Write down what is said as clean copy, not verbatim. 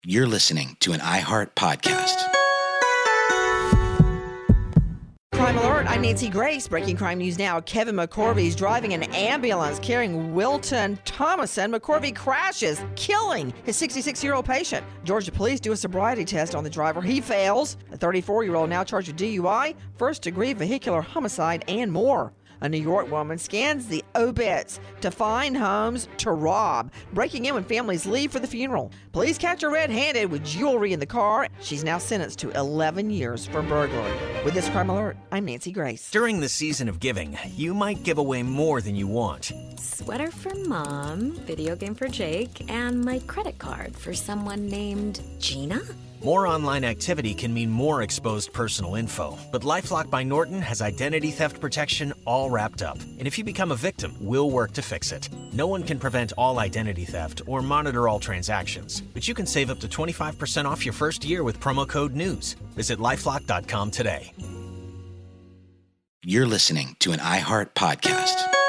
You're listening to an iHeart podcast. Crime Alert, I'm Nancy Grace. Breaking crime news now. Kevin McCorvey is driving an ambulance carrying Wilton Thomason. McCorvey crashes, killing his 66-year-old patient. Georgia police do a sobriety test on the driver. He fails. The 34-year-old now charged with DUI, first-degree vehicular homicide, and more. A New York woman scans the obits to find homes to rob, breaking in when families leave for the funeral. Police catch her red-handed with jewelry in the car. She's now sentenced to 11 years for burglary. With this Crime Alert, I'm Nancy Grace. During the season of giving, you might give away more than you want. Sweater for Mom, video game for Jake, and my credit card for someone named Gina? More online activity can mean more exposed personal info, but LifeLock by Norton has identity theft protection all wrapped up. And if you become a victim, we'll work to fix it. No one can prevent all identity theft or monitor all transactions, but you can save up to 25% off your first year with promo code NEWS. Visit LifeLock.com today. You're listening to an iHeart podcast.